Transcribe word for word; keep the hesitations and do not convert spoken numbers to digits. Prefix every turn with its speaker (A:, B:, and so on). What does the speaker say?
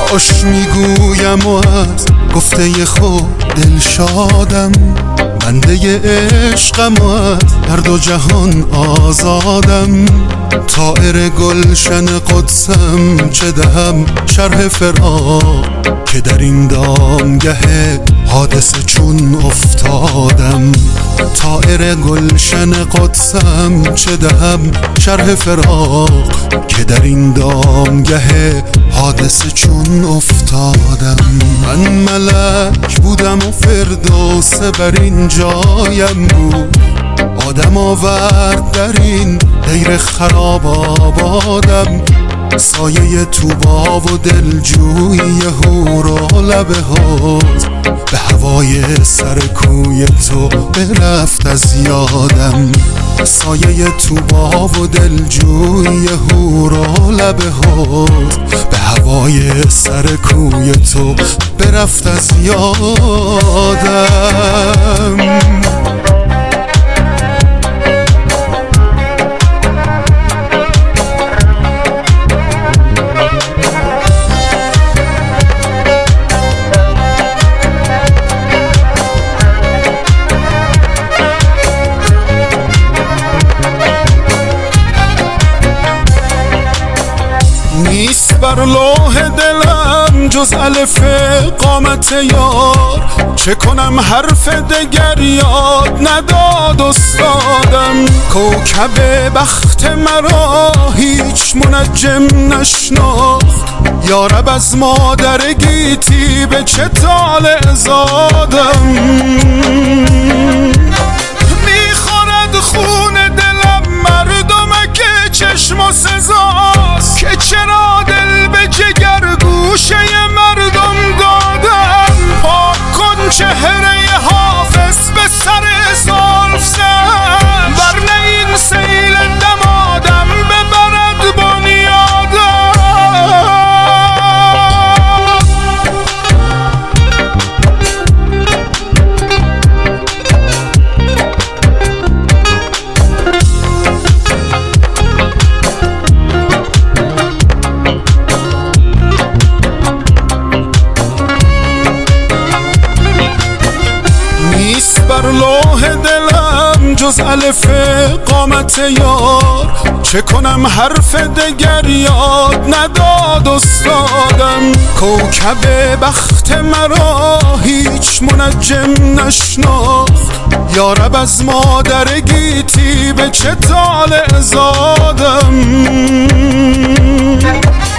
A: باش میگویم و از گفته خود دل شادم، بنده عشقم و از هر دو جهان آزادم. طائر گلشن قدسم چه دهم شرح فراق، که در این دامگه حادثه چون افتادم. طائر گلشن قدسم چه دهم شرح فراق، که در این دامگه حادثه چون افتادم. من ملک بودم و فردوسه بر این جایم بود، آدم آورد در این دیر خراب آبادم. سایه توبا و دلجوی هور و لب حوض، به هوای سر کوی تو برفت از یادم. سایه توبا و دلجوی هور و لب حوض، به هوای سر کوی تو برفت از یادم. نیست بر لوح دلم جز الف قامت یار، چه کنم حرف دگر یاد نداد استادم. کوکب بخت مرا هیچ منجم نشناخت، یارب از مادر گیتی به چه طالع زادم. میخورد خون دلم مردمک چشم و سزاست، که چرا دل به جگر گوشه مردم دادم. پاک کن چهره حافظ به سر زلف زن، ورنه این سیل دمادم ببرد بنیادم. بر لوح دلم جز الف قامت یار، چه کنم حرف دگر یاد نداد استادم. کوکب بخت مرا هیچ منجم نشناخت، یارب از مادر گیتی به چه طالع زادم.